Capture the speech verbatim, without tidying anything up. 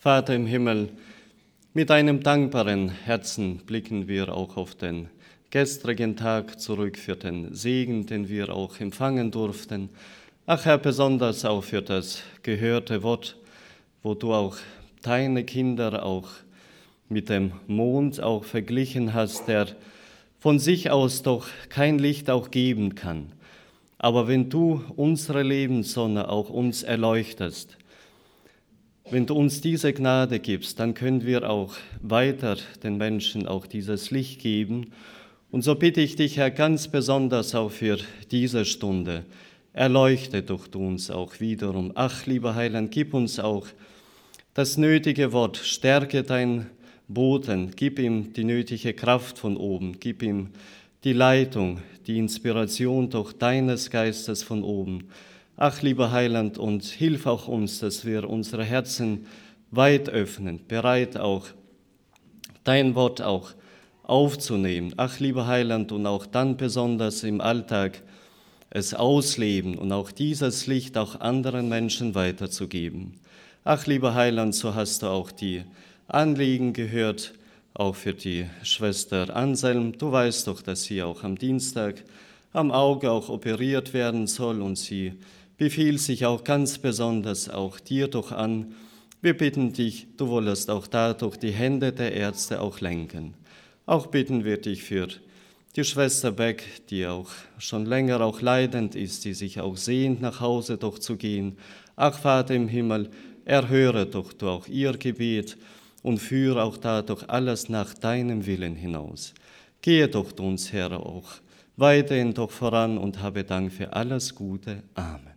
Vater im Himmel, mit einem dankbaren Herzen blicken wir auch auf den gestrigen Tag zurück, für den Segen, den wir auch empfangen durften. Ach Herr, besonders auch für das gehörte Wort, wo du auch deine Kinder auch mit dem Mond auch verglichen hast, der von sich aus doch kein Licht auch geben kann. Aber wenn du unsere Lebenssonne auch uns erleuchtest, wenn du uns diese Gnade gibst, dann können wir auch weiter den Menschen auch dieses Licht geben. Und so bitte ich dich, Herr, ganz besonders auch für diese Stunde, erleuchte doch du uns auch wiederum. Ach, lieber Heiland, gib uns auch das nötige Wort, stärke dein Boten, gib ihm die nötige Kraft von oben, gib ihm die Leitung, die Inspiration durch deines Geistes von oben. Ach, lieber Heiland, und hilf auch uns, dass wir unsere Herzen weit öffnen, bereit auch dein Wort auch aufzunehmen. Ach, lieber Heiland, und auch dann besonders im Alltag es ausleben und auch dieses Licht auch anderen Menschen weiterzugeben. Ach, lieber Heiland, so hast du auch die Anliegen gehört, auch für die Schwester Anselm. Du weißt doch, dass sie auch am Dienstag am Auge auch operiert werden soll und sie befiehlt sich auch ganz besonders auch dir doch an. Wir bitten dich, du wollest auch dadurch die Hände der Ärzte auch lenken. Auch bitten wir dich für die Schwester Beck, die auch schon länger auch leidend ist, die sich auch sehnt, nach Hause doch zu gehen. Ach, Vater im Himmel, erhöre doch du auch ihr Gebet und führe auch dadurch alles nach deinem Willen hinaus. Gehe doch du uns, Herr, auch weiterhin doch voran und habe Dank für alles Gute. Amen.